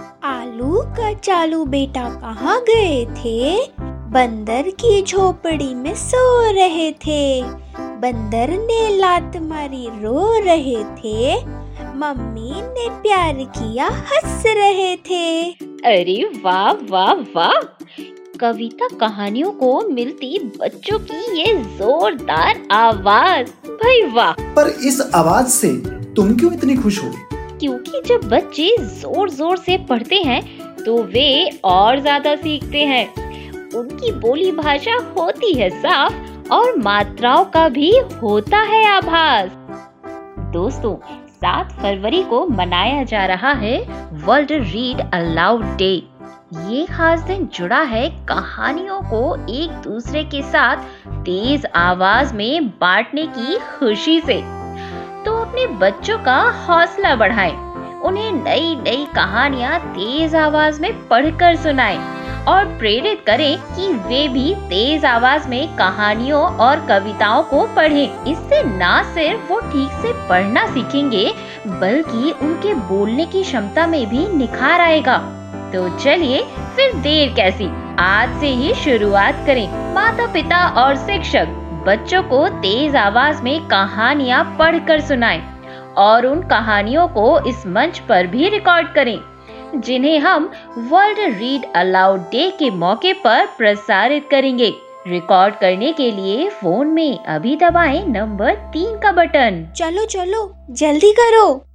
आलू कचालू बेटा कहाँ गए थे? बंदर की झोपड़ी में सो रहे थे। बंदर ने लात मारी रो रहे थे। मम्मी ने प्यार किया हंस रहे थे। अरे वाह वाह वाह! कविता कहानियों को मिलती बच्चों की ये जोरदार आवाज, भाई वाह! पर इस आवाज से तुम क्यों इतनी खुश हो? क्योंकि जब बच्चे जोर जोर से पढ़ते हैं तो वे और ज्यादा सीखते हैं। उनकी बोली भाषा होती है साफ और मात्राओं का भी होता है आभास। दोस्तों, 7 फरवरी को मनाया जा रहा है वर्ल्ड रीड अलाउड डे। ये खास दिन जुड़ा है कहानियों को एक दूसरे के साथ तेज आवाज में बांटने की खुशी से। तो अपने बच्चों का हौसला बढ़ाएं, उन्हें नई नई कहानियां तेज आवाज में पढ़कर सुनाएं और प्रेरित करें कि वे भी तेज आवाज में कहानियों और कविताओं को पढ़ें। इससे ना सिर्फ वो ठीक से पढ़ना सीखेंगे बल्कि उनके बोलने की क्षमता में भी निखार आएगा। तो चलिए फिर देर कैसी, आज से ही शुरुआत करें। माता पिता और शिक्षक बच्चों को तेज आवाज में कहानियां पढ़कर सुनाएं और उन कहानियों को इस मंच पर भी रिकॉर्ड करें, जिन्हें हम वर्ल्ड रीड अलाउड डे के मौके पर प्रसारित करेंगे। रिकॉर्ड करने के लिए फोन में अभी दबाएं नंबर 3 का बटन। चलो चलो जल्दी करो।